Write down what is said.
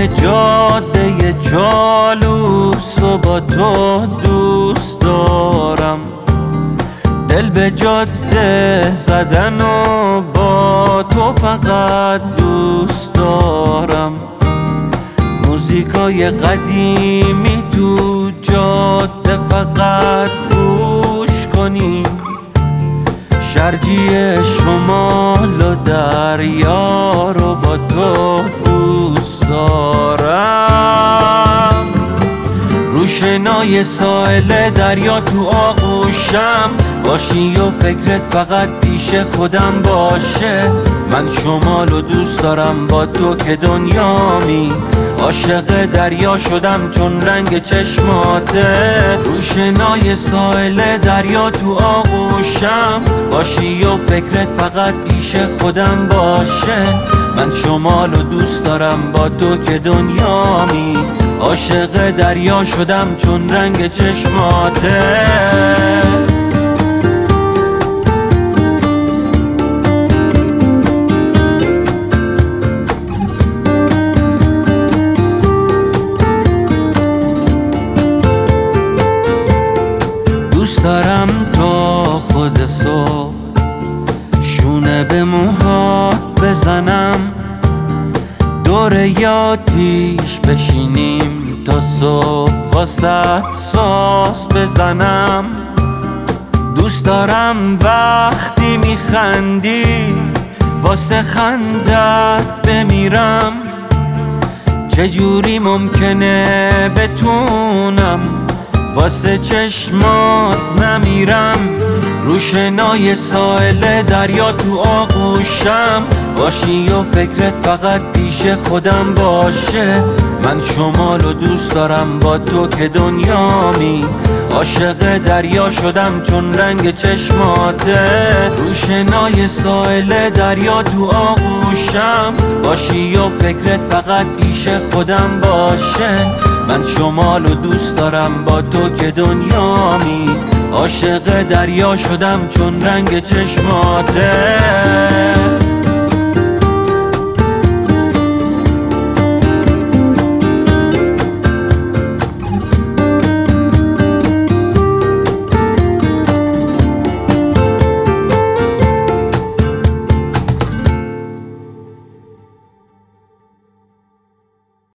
جاده جالوس و با تو دوست دارم، دل به جاده زدن و با تو فقط دوست دارم. موزیکای قدیمی تو جاده فقط گوش کنی، شرجی شمال و دریا رو با تو دوست دارم. روشنای ساحل دریا تو آغوشم باشی و فکرت فقط پیش خودم باشه. من شمال و دوست دارم با تو که دنیامی، عاشق دریا شدم چون رنگ چشماته. روشنای ساحل دریا تو آغوشم باشی و فکرت فقط پیش خودم باشه. من شمال و دوست دارم با تو که دنیامی، عاشق دریا شدم چون رنگ چشماته. دوست دارم تا خود صبح شونه به موهات بزنم، دور یاتیش بشینیم تا صبح واسه ساز بزنم. دوست دارم وقتی میخندی واسه خندت بمیرم، چجوری ممکنه بتونم واسه چشمات نمیرم. روشنای ساحل دریا تو آغوشم باشی و فکرت فقط پیش خودم باشه. من شمال و دوست دارم با تو که دنیامی، عاشق دریا شدم چون رنگ چشماته. روشنای ساحل دریا تو آغوشم باشی و فکرت فقط پیش خودم باشه. من شمال و دوست دارم با تو که دنیامی، عاشق دریا شدم چون رنگ چشماته.